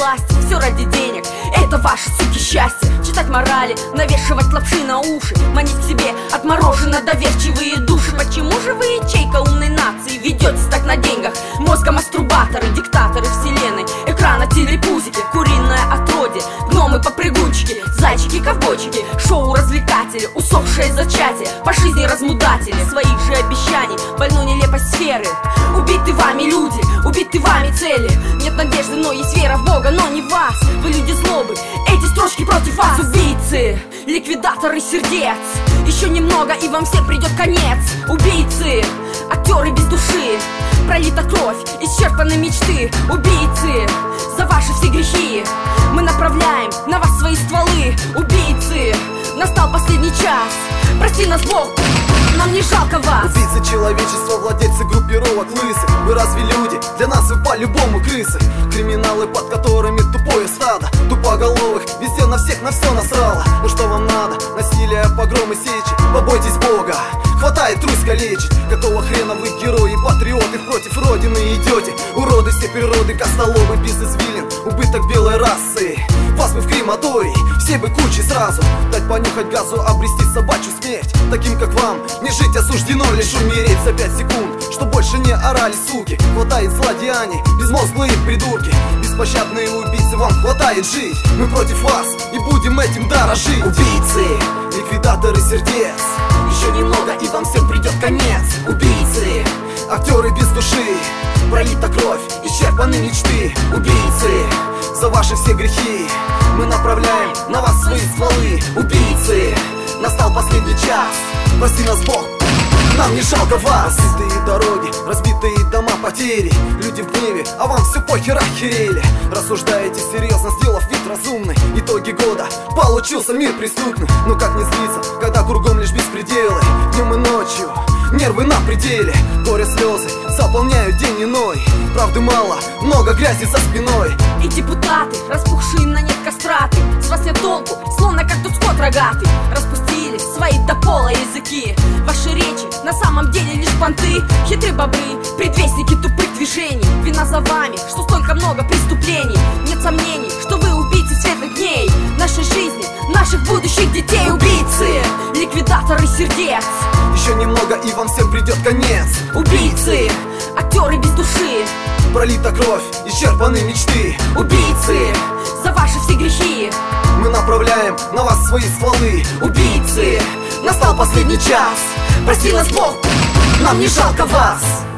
власти, все ради денег. Это ваше, суки, счастье. Читать морали, навешивать лапши на уши, манить к себе отмороженно доверчивые души. Почему же вы, ячейка умной нации, ведетесь так на деньгах? Мозгомастурбаторы, диктаторы вселенной, экрана, телепузики, куриное отродье, гномы-попрыгунчики, зайчики-ковбойчики, шоу-развлекатели, усохшее зачатие, по жизни размудатели своих же обещаний, больной нелепость сферы. Убиты вами люди, убиты вами цели. Нет надежды, но есть вера в Бога, но не в вас. Вы люди злобы, эти строчки против вас. Убийцы, ликвидаторы сердец, еще немного и вам всем придет конец. Убийцы, актеры без души, пролита кровь, исчерпаны мечты. Убийцы, за ваши все грехи мы направляем на вас свои стволы. Убийцы, настал последний час, прости нас Бог, нам не жалко вас. Убийцы человечества, владельцы группировок лысых. Вы разве люди? Для нас вы по-любому крысы. Криминалы, под которыми тупое стадо тупоголовых, везде на всех на все насрало. Ну что вам надо? Насилие, погромы, сечи. Побойтесь Бога, хватает трусь калечить. Какого хрена вы герои, патриоты, против родины идете? Уроды все природы, костоломы без извилин, убыток белой расы. Вас бы в крематорий, все бы кучи сразу. Дать понюхать газу, обрести собачью смерть. Таким как вам не жить осуждено, лишь умереть за 5 секунд, что больше не орали суки. Хватает злодеяний, безмозглые придурки, беспощадные убийцы, вам хватает жить. Мы против вас и будем этим дорожить. Убийцы, ликвидаторы сердец, еще немного и вам всем придет конец. Убийцы, актеры без души, пролита кровь, исчерпаны мечты. Убийцы, за ваши все грехи мы направляем на вас свои стволы. Убийцы, настал последний час, прости нас Бог, нам не жалко вас. Разбитые дороги, разбитые дома, потери, люди в гневе, а вам все похер, охерели. Рассуждаете серьезно, сделав вид разумный. Итоги года, получился мир преступный. Но как не злиться, когда кругом лишь беспределы? Днем и ночью нервы на пределе, горе слезы заполняют день иной. Правды мало, много грязи за спиной. И депутаты, распухшие на нет кастраты, с вас нет толку, словно как тут скот рогатый. Распустили свои до пола языки, ваши речи на самом деле лишь понты. Хитрые бобры, предвестники тупых движений. Вина за вами, что столько много преступлений. Нет сомнений, что вы убийцы светлых дней нашей жизни, наших будущих детей. Убийцы, ликвидаторы сердец, еще немного и вам всем придет конец. Убийцы, актеры без души, пролита кровь, исчерпаны мечты. Убийцы, за ваши все грехи мы направляем на вас свои стволы. Убийцы, настал последний час, прости нас Бог, нам не жалко вас.